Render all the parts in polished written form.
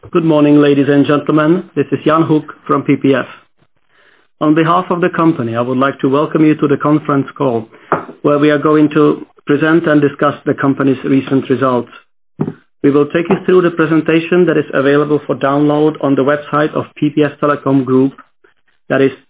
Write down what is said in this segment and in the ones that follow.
Good morning, ladies and gentlemen. This is Jan Hoek from PPF. On behalf of the company, I would like to welcome you to the conference call, where we are going to present and discuss the company's recent results. We will take you through the presentation that is available for download on the website of PPF Telecom Group, that is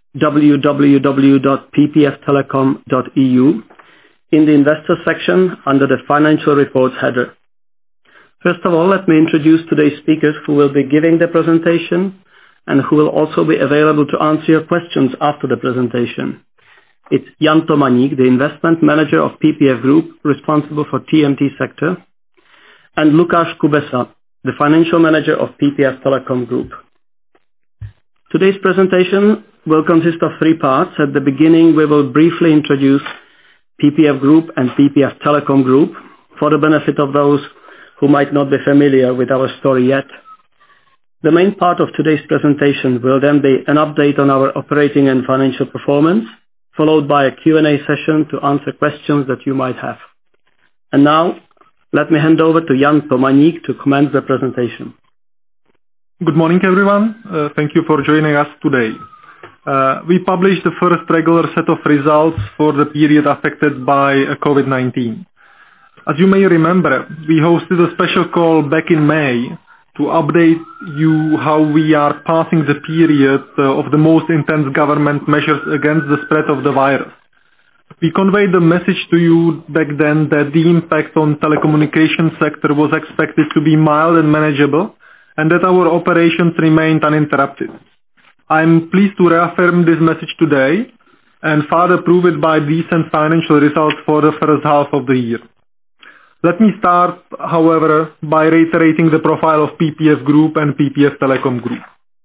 www.ppftelecom.eu, in the investor section under the financial reports header. First of all, let me introduce today's speakers who will be giving the presentation and who will also be available to answer your questions after the presentation. It's Jan Tomaník, the investment manager of PPF Group, responsible for TMT sector, and Lukáš Kubesa, the financial manager of PPF Telecom Group. Today's presentation will consist of three parts. At the beginning, we will briefly introduce PPF Group and PPF Telecom Group for the benefit of those who might not be familiar with our story yet. The main part of today's presentation will then be an update on our operating and financial performance, followed by a Q&A session to answer questions that you might have. And now, let me hand over to Jan Tomaník to commence the presentation. Good morning, everyone. Thank you for joining us today. We published the first regular set of results for the period affected by COVID-19. As you may remember, we hosted a special call back in May to update you how we are passing the period of the most intense government measures against the spread of the virus. We conveyed the message to you back then that the impact on telecommunications sector was expected to be mild and manageable, and that our operations remained uninterrupted. I'm pleased to reaffirm this message today and further prove it by decent financial results for the first half of the year. Let me start, however, by reiterating the profile of PPF Group and PPF Telecom Group.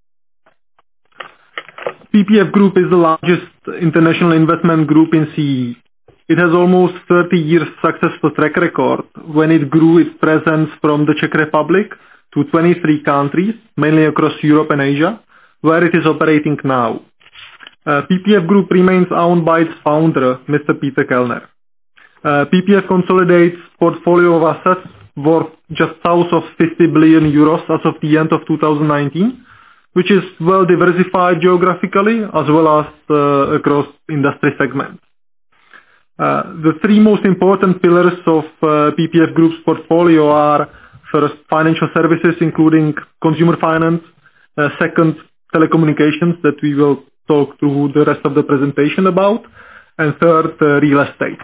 PPF Group is the largest international investment group in CEE. It has almost 30 years successful track record when it grew its presence from the Czech Republic to 23 countries, mainly across Europe and Asia, where it is operating now. PPF Group remains owned by its founder, Mr. Peter Kellner. PPF consolidates portfolio of assets worth just south of 50 billion euros as of the end of 2019, which is well diversified geographically as well as across industry segments. The three most important pillars of PPF Group's portfolio are, first, financial services, including consumer finance, second, telecommunications, that we will talk through the rest of the presentation about, and third, real estate.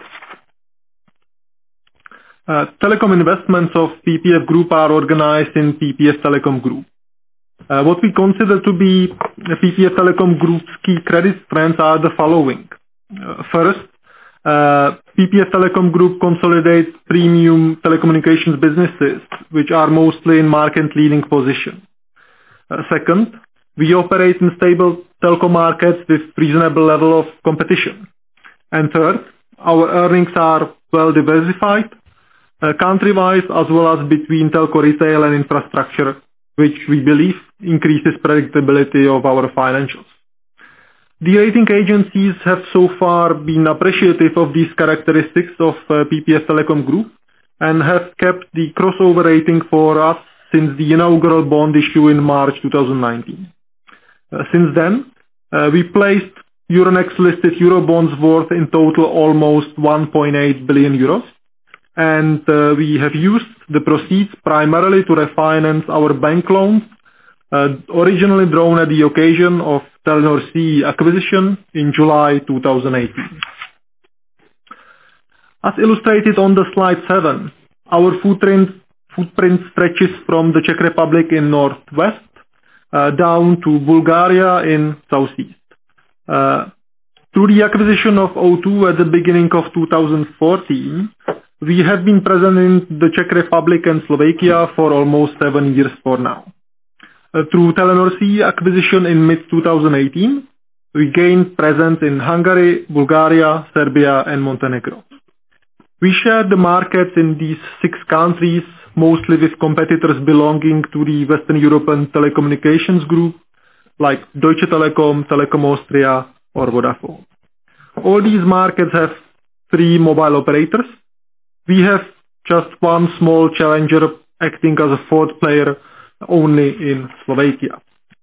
Telecom investments of PPF Group are organized in PPF Telecom Group. What we consider to be PPF Telecom Group's key credit strengths are the following. First, PPF Telecom Group consolidates premium telecommunications businesses, which are mostly in market-leading position. Second, we operate in stable telco markets with reasonable level of competition. And third, our earnings are well diversified, country-wise as well as between telco retail and infrastructure, which we believe increases predictability of our financials. The rating agencies have so far been appreciative of these characteristics of PPF Telecom Group and have kept the crossover rating for us since the inaugural bond issue in March 2019. Since then, we placed Euronext listed Eurobonds worth in total almost 1.8 billion euros. And we have used the proceeds primarily to refinance our bank loans, originally drawn at the occasion of Telenor CEE acquisition in July 2018. As illustrated on the slide 7, our footprint stretches from the Czech Republic in northwest down to Bulgaria in southeast. Through the acquisition of O2 at the beginning of 2014, we have been present in the Czech Republic and Slovakia for almost 7 years for now. Through Telenor CEE acquisition in mid-2018, we gained presence in Hungary, Bulgaria, Serbia, and Montenegro. We share the markets in these 6 countries, mostly with competitors belonging to the Western European telecommunications group, like Deutsche Telekom, Telekom Austria, or Vodafone. All these markets have 3 mobile operators. We have just one small challenger acting as a fourth player only in Slovakia.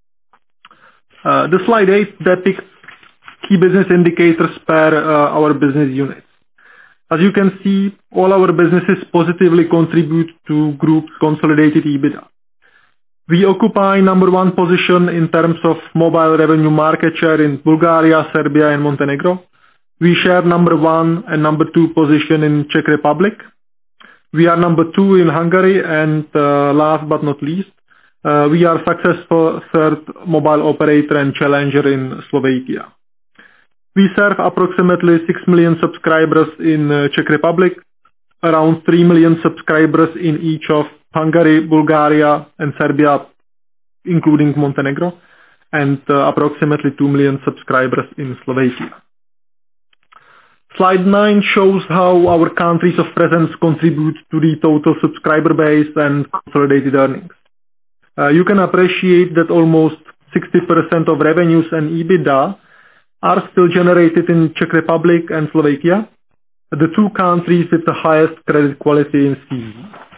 The slide 8 depicts key business indicators per our business units. As you can see, all our businesses positively contribute to group's consolidated EBITDA. We occupy number 1 position in terms of mobile revenue market share in Bulgaria, Serbia and Montenegro. We share number 1 and number 2 position in Czech Republic. We are number 2 in Hungary, and last but not least, we are successful third mobile operator and challenger in Slovakia. We serve approximately 6 million subscribers in Czech Republic, around 3 million subscribers in each of Hungary, Bulgaria and Serbia, including Montenegro, and approximately 2 million subscribers in Slovakia. Slide 9 shows how our countries of presence contribute to the total subscriber base and consolidated earnings. You can appreciate that almost 60% of revenues and EBITDA are still generated in Czech Republic and Slovakia, the 2 countries with the highest credit quality in CEE.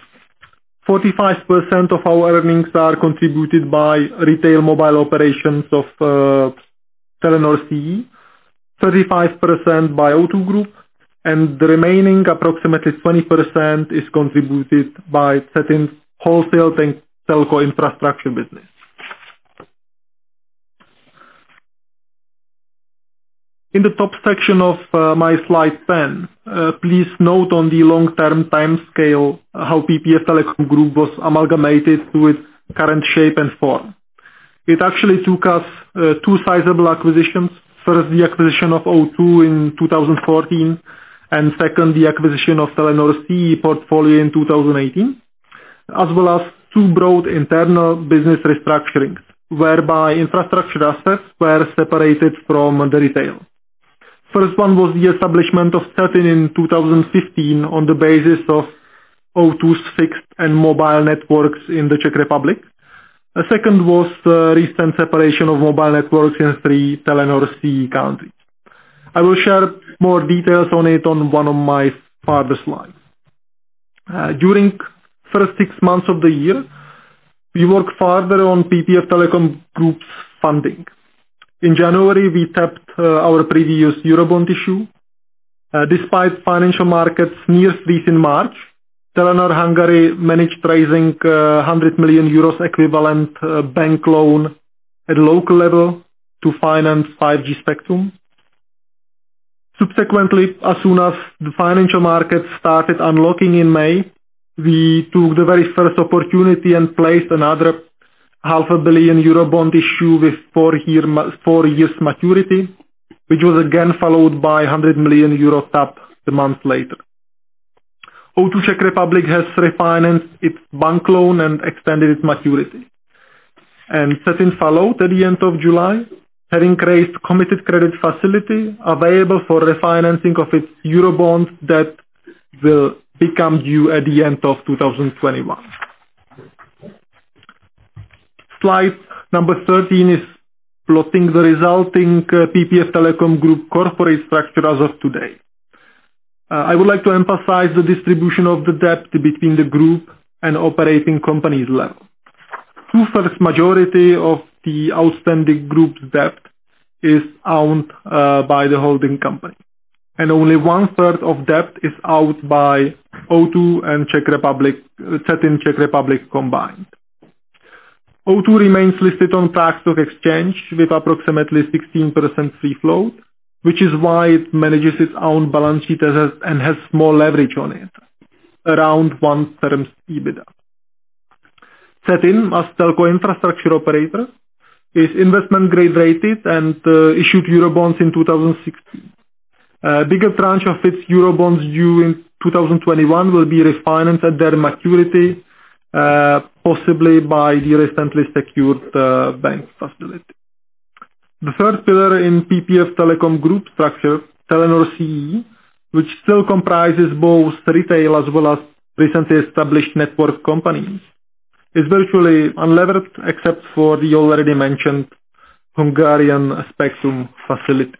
45% of our earnings are contributed by retail mobile operations of Telenor CEE, 35% by O2 Group, and the remaining approximately 20% is contributed by CETIN's wholesale and telco infrastructure business. In the top section of my slide 10, please note on the long-term time scale how PPF Telecom Group was amalgamated to its current shape and form. It actually took us 2 sizable acquisitions. First, the acquisition of O2 in 2014, and second, the acquisition of Telenor CEE portfolio in 2018, as well as 2 broad internal business restructurings, whereby infrastructure assets were separated from the retail. First one was the establishment of CETIN in 2015 on the basis of O2's fixed and mobile networks in the Czech Republic. The second was recent separation of mobile networks in 3 Telenor CEE countries. I will share more details on it on one of my further slides. During first 6 months of the year, we worked further on PPF Telecom Group's funding. In January, we tapped our previous Eurobond issue. Despite financial markets near freeze in March, Telenor Hungary managed raising 100 million euros equivalent bank loan at local level to finance 5G spectrum. Subsequently, as soon as the financial markets started unlocking in May, we took the very first opportunity and placed another €500 million Eurobond issue with 4 years maturity, which was again followed by 100 million euro tap a month later. O2 Czech Republic has refinanced its bank loan and extended its maturity. And CETIN followed at the end of July, having raised committed credit facility available for refinancing of its Eurobond that will become due at the end of 2021. Slide number 13 is plotting the resulting PPF Telecom Group corporate structure as of today. I would like to emphasize the distribution of the debt between the group and operating companies level. 2/3 majority of the outstanding group's debt is owned by the holding company, and only 1/3 of debt is owed by O2 and CETIN Czech Republic combined. O2 remains listed on Prague Stock Exchange with approximately 16% free float, which is why it manages its own balance sheet and has small leverage on it, around 1x EBITDA. CETIN, as telco infrastructure operator, is investment grade rated and issued Eurobonds in 2016. A bigger tranche of its Eurobonds due in 2021 will be refinanced at their maturity, possibly by the recently secured bank facility. The third pillar in PPF Telecom Group structure, Telenor CEE, which still comprises both retail as well as recently established network companies, is virtually unlevered except for the already mentioned Hungarian spectrum facility.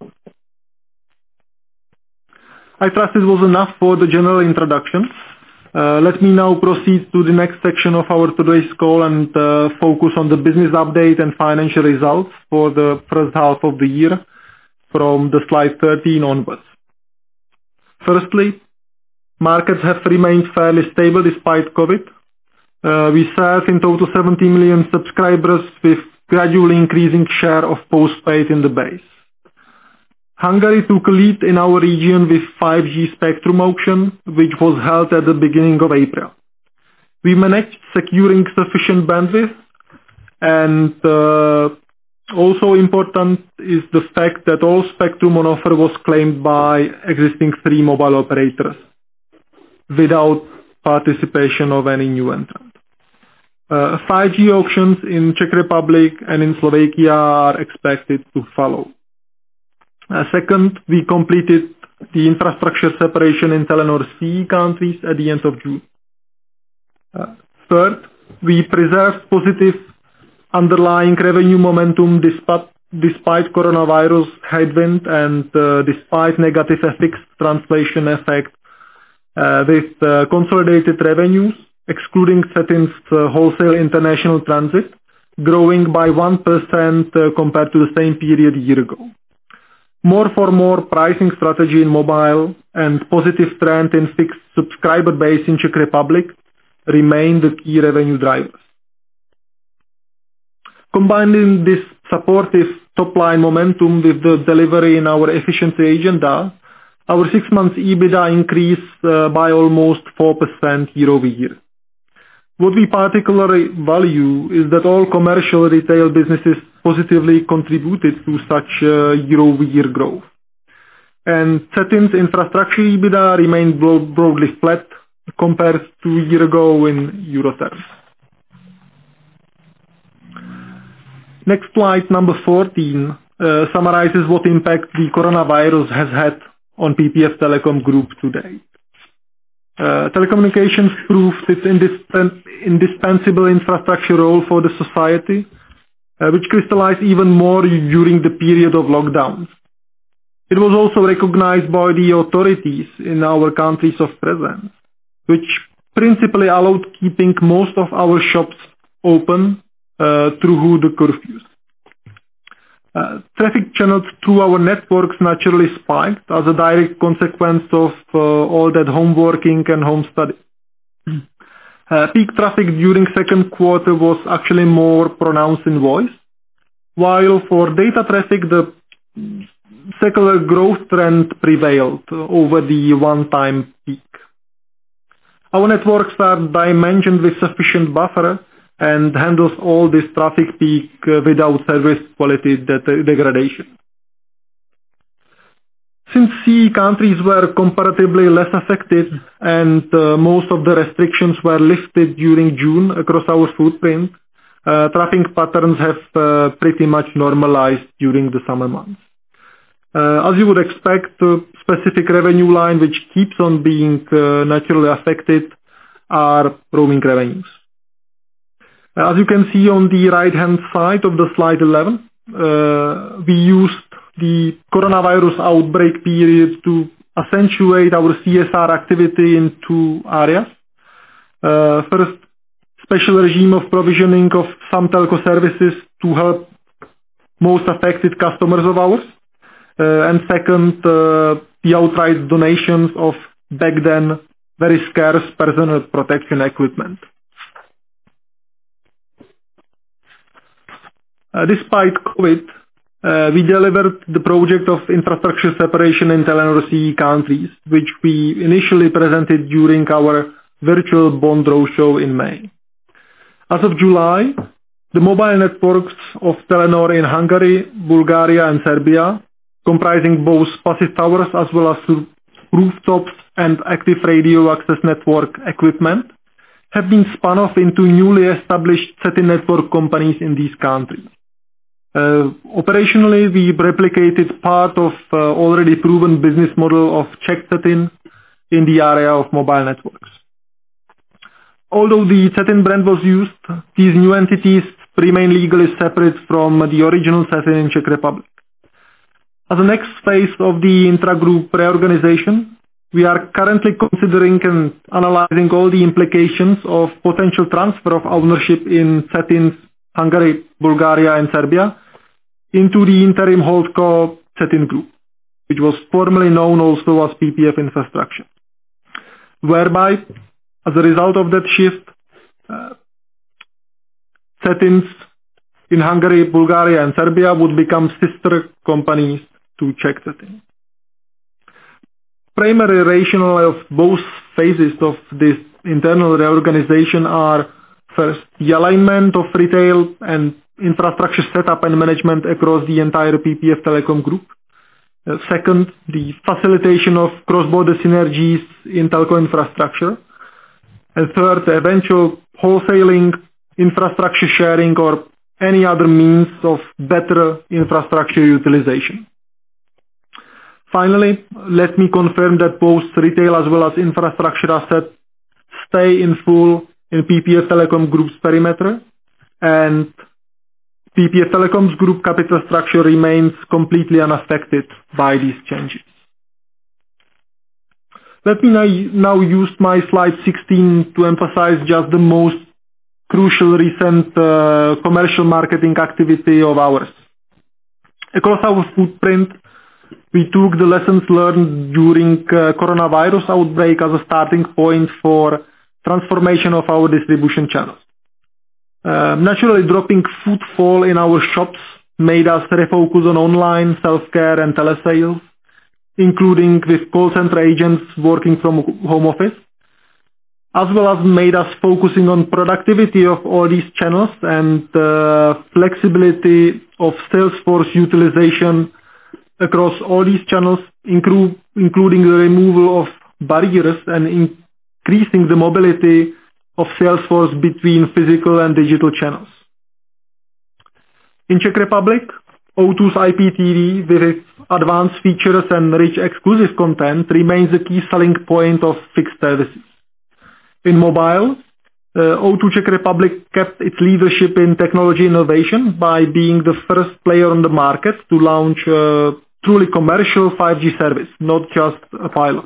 I trust it was enough for the general introduction. Let me now proceed to the next section of our today's call and focus on the business update and financial results for the first half of the year from the slide 13 onwards. Firstly, markets have remained fairly stable despite COVID. We serve in total 70 million subscribers with gradually increasing share of postpaid in the base. Hungary took a lead in our region with 5G spectrum auction, which was held at the beginning of April. We managed securing sufficient bandwidth, and also important is the fact that all spectrum on offer was claimed by existing 3 mobile operators without participation of any new entrant. 5G auctions in Czech Republic and in Slovakia are expected to follow. Second, we completed the infrastructure separation in Telenor CE countries at the end of June. Third, we preserved positive underlying revenue momentum despite coronavirus headwind and despite negative FX translation effect, with consolidated revenues, excluding Cetin's wholesale international transit, growing by 1% compared to the same period a year ago. More for more pricing strategy in mobile and positive trend in fixed subscriber base in Czech Republic remain the key revenue drivers. Combining this supportive top-line momentum with the delivery in our efficiency agenda, our 6 months EBITDA increased by almost 4% year-over-year. What we particularly value is that all commercial retail businesses positively contributed to such year-over-year growth. And Cetin's infrastructure EBITDA remained broadly flat compared to a year ago in euro terms. Next slide, number 14, summarizes what impact the coronavirus has had on PPF Telecom Group today. Telecommunications proved its indispensable infrastructure role for the society, which crystallized even more during the period of lockdowns. It was also recognized by the authorities in our countries of presence, which principally allowed keeping most of our shops open through the curfews. Traffic channels through our networks naturally spiked as a direct consequence of all that home working and home study. Peak traffic during second quarter was actually more pronounced in voice, while for data traffic the secular growth trend prevailed over the one-time peak. Our networks are dimensioned with sufficient buffer and handles all this traffic peak without service quality degradation. Since CE countries were comparatively less affected and most of the restrictions were lifted during June across our footprint, traffic patterns have pretty much normalized during the summer months. As you would expect, the specific revenue line which keeps on being naturally affected are roaming revenues. As you can see on the right-hand side of the slide 11, we used the coronavirus outbreak period to accentuate our CSR activity in 2 areas. First, special regime of provisioning of some telco services to help most affected customers of ours. And second, the outright donations of back then very scarce personal protection equipment. Despite COVID, we delivered the project of infrastructure separation in Telenor CE countries, which we initially presented during our virtual bond roadshow in May. As of July, the mobile networks of Telenor in Hungary, Bulgaria and Serbia, comprising both passive towers as well as rooftops and active radio access network equipment, have been spun off into newly established Cetin network companies in these countries. Operationally, we replicated part of already proven business model of Czech Cetin in the area of mobile networks. Although the Cetin brand was used, these new entities remain legally separate from the original Cetin in Czech Republic. As a next phase of the intra-group reorganization, We are currently considering and analyzing all the implications of potential transfer of ownership in Cetin's Hungary, Bulgaria, and Serbia into the interim holdco Cetin Group, which was formerly known also as PPF Infrastructure, whereby, as a result of that shift, Cetin's in Hungary, Bulgaria, and Serbia would become sister companies to Czech Cetin. Primary rationale of both phases of this internal reorganization are, first, the alignment of retail and infrastructure setup and management across the entire PPF Telecom Group. Second, the facilitation of cross-border synergies in telco infrastructure. And third, the eventual wholesaling, infrastructure sharing, or any other means of better infrastructure utilization. Finally, let me confirm that both retail as well as infrastructure assets stay in full in PPF Telecom Group's perimeter, and PPF Telecom Group capital structure remains completely unaffected by these changes. Let me now use my slide 16 to emphasize just the most crucial recent commercial marketing activity of ours. Across our footprint, we took the lessons learned during coronavirus outbreak as a starting point for transformation of our distribution channels. Naturally, dropping footfall in our shops made us refocus on online, self-care and telesales, including with call center agents working from home office, as well as made us focusing on productivity of all these channels and flexibility of sales force utilization across all these channels, including the removal of barriers and increasing the mobility of sales force between physical and digital channels. In Czech Republic, O2's IPTV with its advanced features and rich exclusive content remains the key selling point of fixed services. In mobile, O2 Czech Republic kept its leadership in technology innovation by being the first player on the market to launch a truly commercial 5G service, not just a pilot.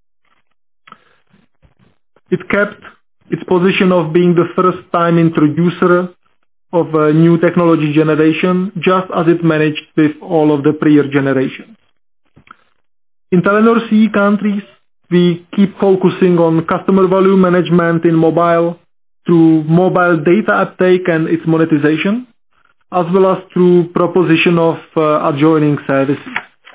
It kept its position of being the first time introducer of a new technology generation, just as it managed with all of the prior generations. In Telenor CE countries, we keep focusing on customer volume management in mobile through mobile data uptake and its monetization, as well as through proposition of adjoining services.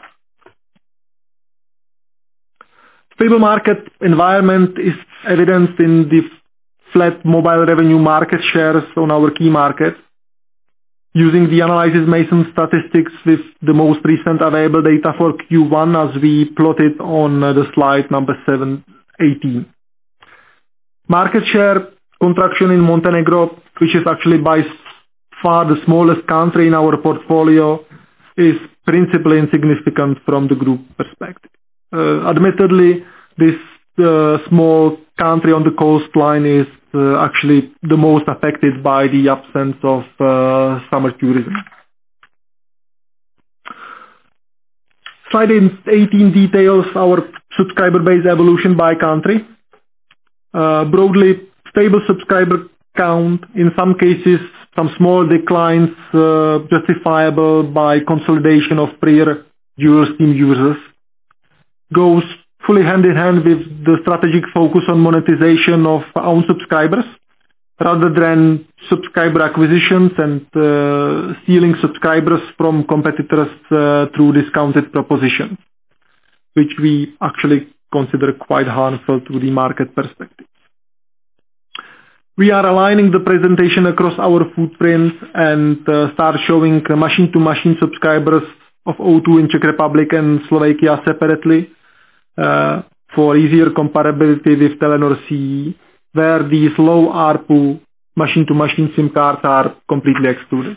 Stable market environment is evidenced in the flat mobile revenue market shares on our key markets. Using the Analysis Mason statistics with the most recent available data for Q1 as we plotted on the slide number 18. Market share contraction in Montenegro, which is actually by far the smallest country in our portfolio, is principally insignificant from the group perspective. Admittedly, this small country on the coastline is actually the most affected by the absence of summer tourism. Slide 18 details our subscriber base evolution by country. Broadly stable subscriber count, in some cases some small declines justifiable by consolidation of prior dual SIM users, goes fully hand in hand with the strategic focus on monetization of own subscribers rather than subscriber acquisitions and stealing subscribers from competitors through discounted propositions, which we actually consider quite harmful to the market perspective. We are aligning the presentation across our footprint and start showing machine-to-machine subscribers of O2 in Czech Republic and Slovakia separately for easier comparability with Telenor CE, where these low ARPU machine-to-machine SIM cards are completely excluded.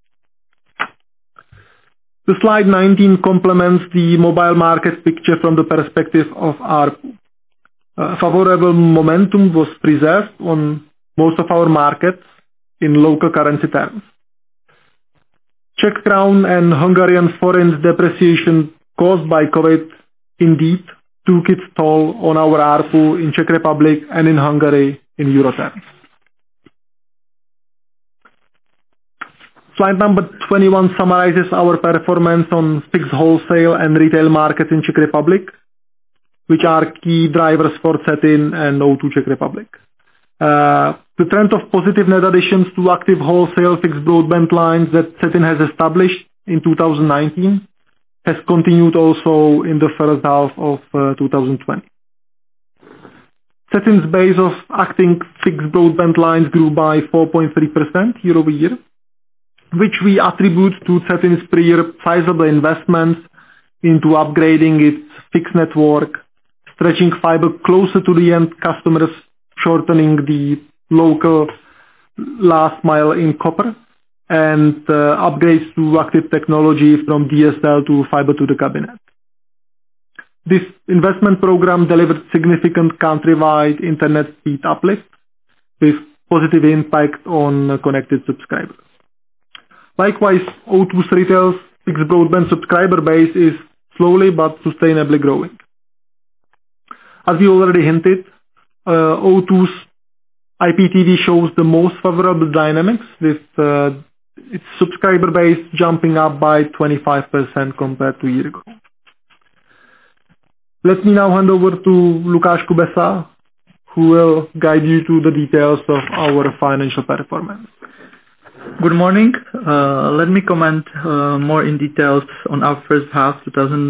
The slide 19 complements the mobile market picture from the perspective of ARPU. Favorable momentum was preserved on most of our markets in local currency terms. Czech crown and Hungarian forint depreciation caused by COVID indeed took its toll on our ARPU in Czech Republic and in Hungary in euro terms. Slide number 21 summarizes our performance on fixed wholesale and retail markets in Czech Republic, which are key drivers for CETIN and O2 Czech Republic. The trend of positive net additions to active wholesale fixed broadband lines that CETIN has established in 2019 has continued also in the first half of 2020. CETIN's base of active fixed broadband lines grew by 4.3% year over year, which we attribute to CETIN's prior sizable investments into upgrading its fixed network, stretching fiber closer to the end customers, shortening the local last mile in copper, and upgrades to active technology from DSL to fiber to the cabinet. This investment program delivered significant countrywide internet speed uplift with positive impact on connected subscribers. Likewise, O2's retail fixed broadband subscriber base is slowly but sustainably growing. As we already hinted, O2's IPTV shows the most favorable dynamics with its subscriber base jumping up by 25% compared to a year ago. Let me now hand over to Lukáš Kubesa, who will guide you through the details of our financial performance. Good morning. Let me comment more in details on our first half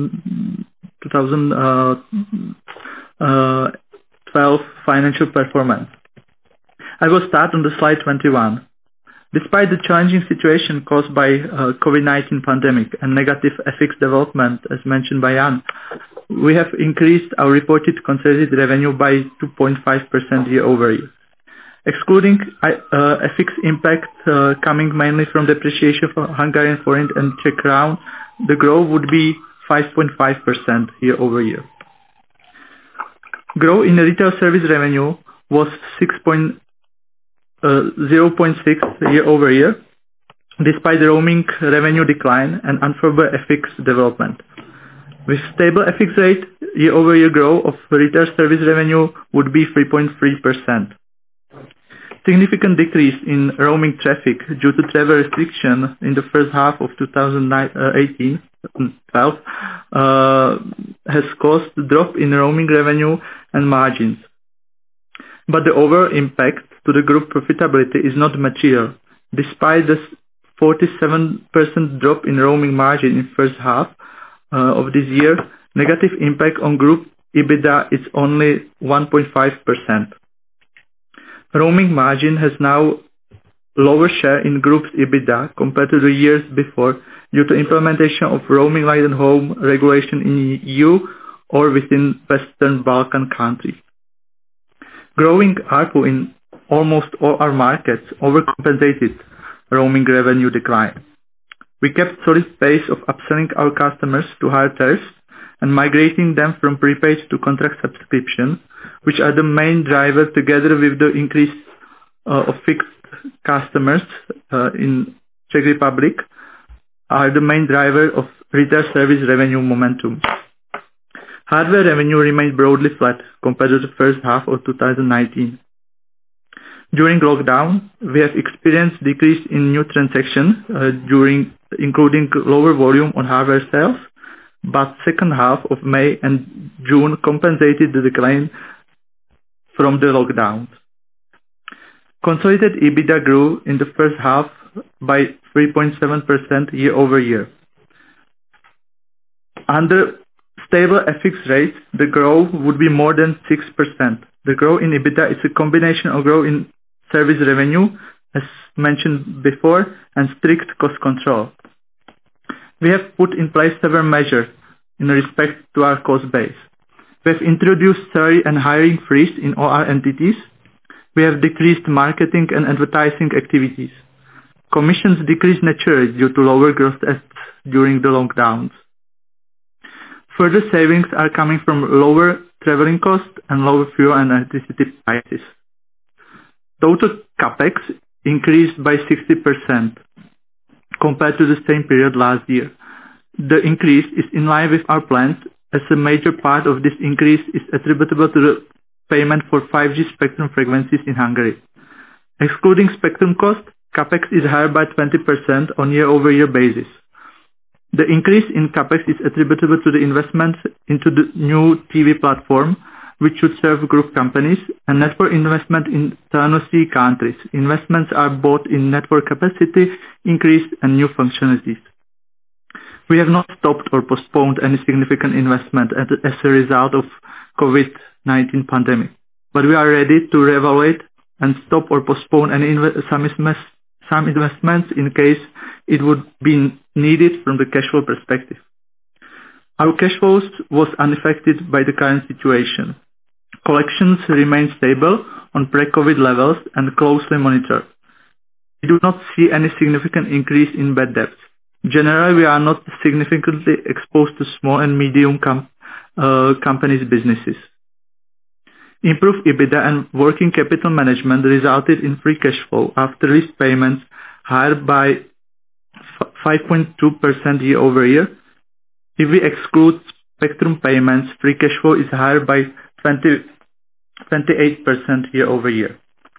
2012 financial performance. I will start on the slide 21. Despite the challenging situation caused by COVID-19 pandemic and negative FX development, as mentioned by Jan, we have increased our reported consolidated revenue by 2.5% year over year. Excluding FX impact coming mainly from depreciation of Hungarian forint and Czech crown, the growth would be 5.5% year over year. Growth in the retail service revenue was 0.6 year over year, despite the roaming revenue decline and unfavorable FX development. With stable FX rate, year over year growth of retail service revenue would be 3.3%. Significant decrease in roaming traffic due to travel restriction in the first half of 2018-12 has caused a drop in roaming revenue and margins. But the overall impact to the group profitability is not material. Despite this 47% drop in roaming margin in first half of this year, negative impact on group EBITDA is only 1.5%. Roaming margin has now lower share in group's EBITDA compared to the years before due to implementation of roaming light and home regulation in EU or within Western Balkan countries. Growing ARPU in almost all our markets overcompensated roaming revenue decline. We kept solid pace of upselling our customers to higher tariffs and migrating them from prepaid to contract subscription, which are the main driver together with the increase of fixed customers in Czech Republic, are the main driver of retail service revenue momentum. Hardware revenue remained broadly flat compared to the first half of 2019. During lockdown, we have experienced decrease in new transactions including lower volume on hardware sales, but second half of May and June compensated the decline from the lockdowns. Consolidated EBITDA grew in the first half by 3.7% year over year. Under stable FX rates, the growth would be more than 6%. The growth in EBITDA is a combination of growth in service revenue, as mentioned before, and strict cost control. We have put in place several measures in respect to our cost base. We have introduced salary and hiring freeze in all our entities. We have decreased marketing and advertising activities. Commissions decreased naturally due to lower gross adds during the lockdowns. Further savings are coming from lower traveling costs and lower fuel and electricity prices. Total capex increased by 60% compared to the same period last year. The increase is in line with our plans as a major part of this increase is attributable to the payment for 5G spectrum frequencies in Hungary. Excluding spectrum cost, CapEx is higher by 20% on year-over-year basis. The increase in CapEx is attributable to the investment into the new TV platform, which should serve group companies, and network investment in Telenom countries. Investments are both in network capacity increase and new functionalities. We have not stopped or postponed any significant investment as a result of COVID-19 pandemic, but we are ready to reevaluate and stop or postpone any some investments in case it would be needed from the cash flow perspective. Our cash flows was unaffected by the current situation. Collections remain stable on pre-COVID levels and closely monitored. We do not see any significant increase in bad debts. Generally, we are not significantly exposed to small and medium companies' businesses. Improved EBITDA and working capital management resulted in free cash flow after lease payments higher by 5.2% year-over-year. If we exclude spectrum payments, free cash flow is higher by 28% year-over-year.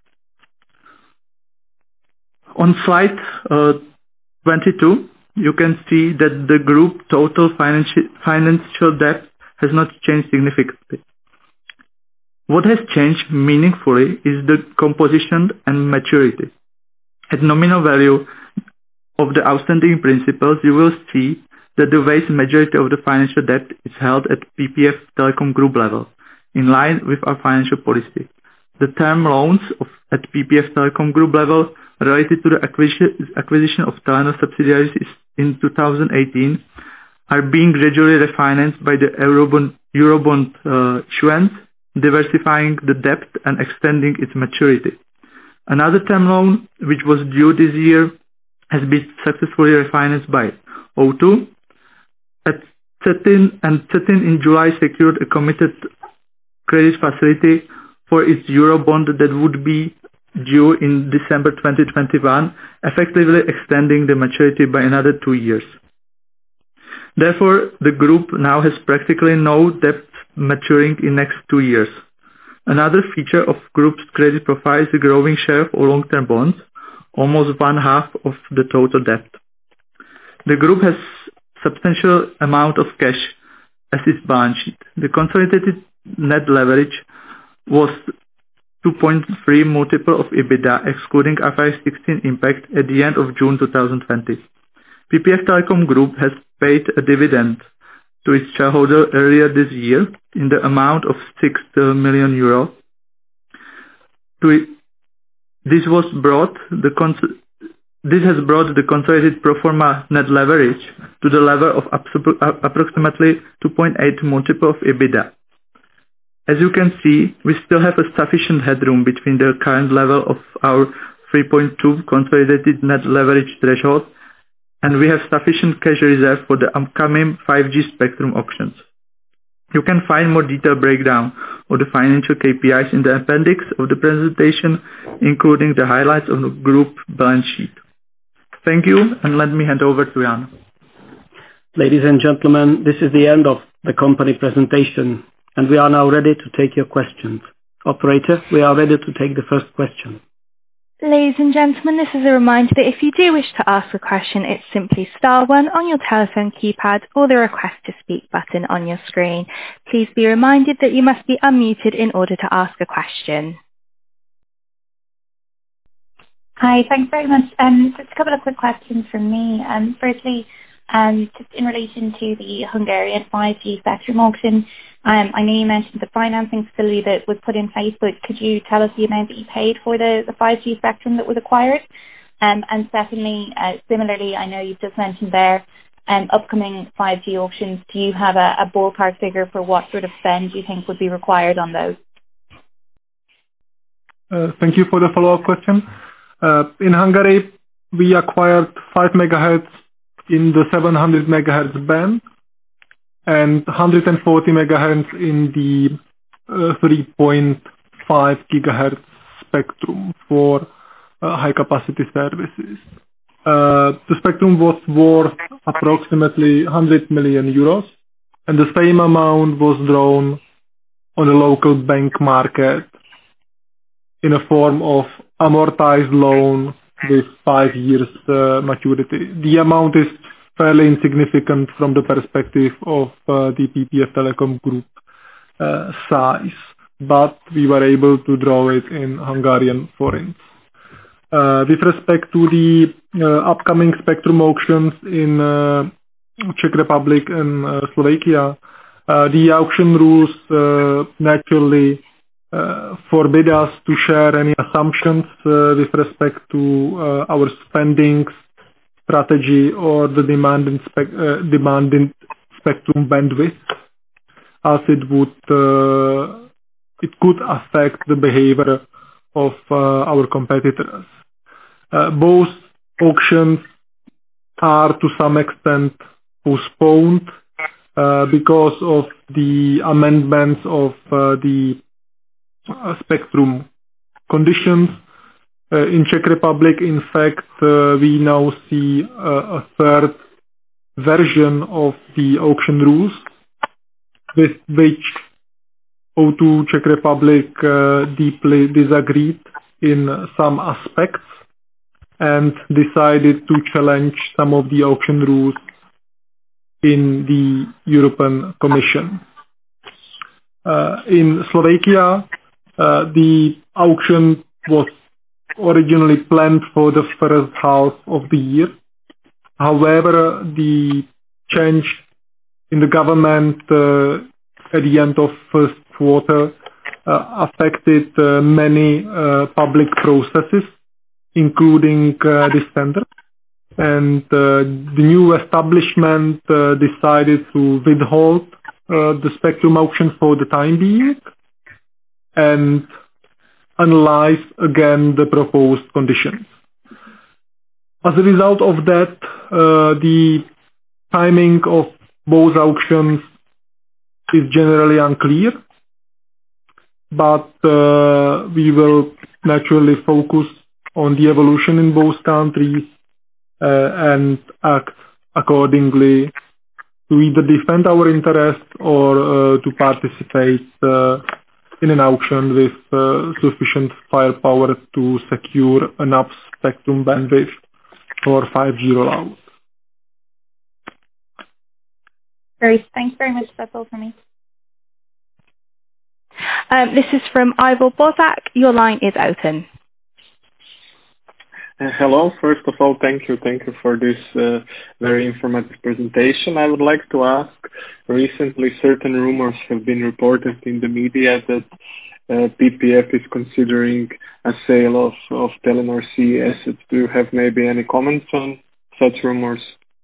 On slide 22, you can see that the group total financial debt has not changed significantly. What has changed meaningfully is the composition and maturity. At nominal value of the outstanding principals, you will see that the vast majority of the financial debt is held at PPF Telecom Group level, in line with our financial policy. The term loans at PPF Telecom Group level related to the acquisition of Telenor subsidiaries in 2018 are being gradually refinanced by the Eurobond issuance, diversifying the debt and extending its maturity. Another term loan, which was due this year, has been successfully refinanced by O2. Cetin in July secured a committed credit facility for its Eurobond that would be due in December 2021, effectively extending the maturity by another 2 years. Therefore, the group now has practically no debt maturing in next 2 years. Another feature of group's credit profile is the growing share of long-term bonds, almost 1/2 of the total debt. The group has substantial amount of cash as its balance sheet. The consolidated net leverage was 2.3 multiple of EBITDA, excluding IFRS 16 impact at the end of June 2020. PPF Telecom Group has paid a dividend to its shareholder earlier this year in the amount of 6 million euro. This has brought the consolidated pro forma net leverage to the level of approximately 2.8 multiple of EBITDA. As you can see, we still have a sufficient headroom between the current level of our 3.2 consolidated net leverage threshold, and we have sufficient cash reserve for the upcoming 5G spectrum auctions. You can find more detailed breakdown of the financial KPIs in the appendix of the presentation, including the highlights of the group balance sheet. Thank you, and let me hand over to Jan. Ladies and gentlemen, this is the end of the company presentation, and we are now ready to take your questions. Operator, we are ready to take the first question. Ladies and gentlemen, this is a reminder that if you do wish to ask a question, it's simply star 1 on your telephone keypad or the request to speak button on your screen. Please be reminded that you must be unmuted in order to ask a question. Hi, thanks very much. Just a couple of quick questions from me. Firstly, just in relation to the Hungarian 5G spectrum auction, I know you mentioned the financing facility that was put in place, but could you tell us the amount that you paid for the 5G spectrum that was acquired? And secondly, similarly, I know you've just mentioned there upcoming 5G auctions. Do you have a ballpark figure for what sort of spend you think would be required on those? Thank you for the follow-up question. In Hungary, we acquired 5 MHz in the 700 MHz band and 140 MHz in the 3.5 GHz spectrum for high capacity services. The spectrum was worth approximately 100 million euros, and the same amount was drawn on the local bank market in a form of amortized loan with 5 years maturity. The amount is fairly insignificant from the perspective of the PPF Telecom Group size, but we were able to draw it in Hungarian forints. With respect to the upcoming spectrum auctions in Czech Republic and Slovakia, the auction rules naturally forbid us to share any assumptions with respect to our spending strategy or the demanding spectrum bandwidth, as it could affect the behavior of our competitors. Both auctions are to some extent postponed because of the amendments of the spectrum conditions. In Czech Republic, in fact, we now see a third version of the auction rules, with which O2 Czech Republic deeply disagreed in some aspects and decided to challenge some of the auction rules in the European Commission. In Slovakia, the auction was originally planned for the first half of the year. However, the change in the government at the end of first quarter affected many public processes, including this tender. And the new establishment decided to withhold the spectrum auction for the time being and analyze again the proposed conditions. As a result of that, the timing of both auctions is generally unclear, but we will naturally focus on the evolution in both countries and act accordingly to either defend our interests or to participate in an auction with sufficient firepower to secure enough spectrum bandwidth for 5G rollout. Great. Thanks very much. That's all for me. This is from Ivor Bozak. Your line is open. Hello. First of all, thank you for this very informative presentation. I would like to ask, recently certain rumors have been reported in the media that PPF is considering a sale of Telenor C assets. Do you have maybe any comments on such rumors?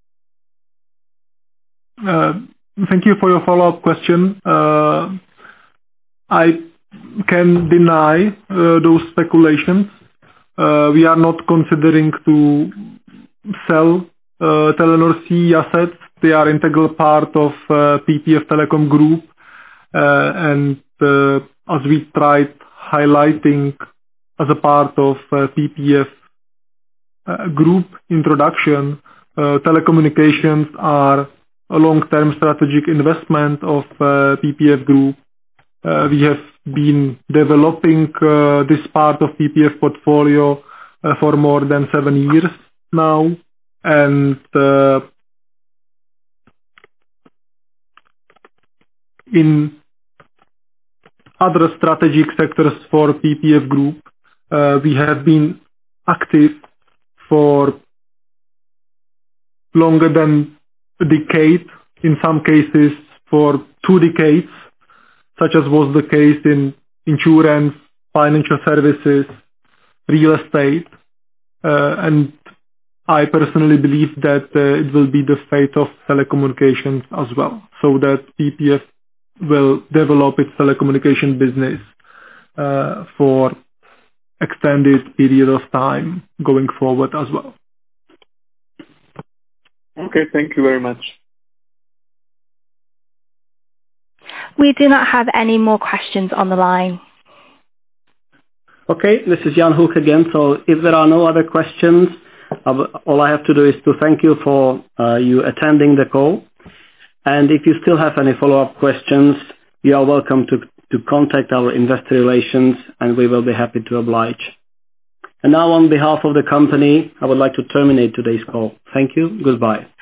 Thank you for your follow-up question. I can deny those speculations. We are not considering to sell Telenor C assets. They are integral part of PPF Telecom Group, and as we tried highlighting as a part of PPF Group introduction, telecommunications are a long-term strategic investment of PPF Group. We have been developing this part of PPF portfolio for more than 7 years now, and in other strategic sectors for PPF Group, we have been active for longer than a decade, in some cases for 2 decades, such as was the case in insurance, financial services, real estate, and I personally believe that it will be the fate of telecommunications as well, so that PPF will develop its telecommunication business for extended period of time going forward as well. Okay, thank you very much. We do not have any more questions on the line. Okay, this is Jan Hoek again. So if there are no other questions, all I have to do is to thank you for you attending the call. And if you still have any follow-up questions, you are welcome to contact our investor relations, and we will be happy to oblige. And now, on behalf of the company, I would like to terminate today's call. Thank you. Goodbye.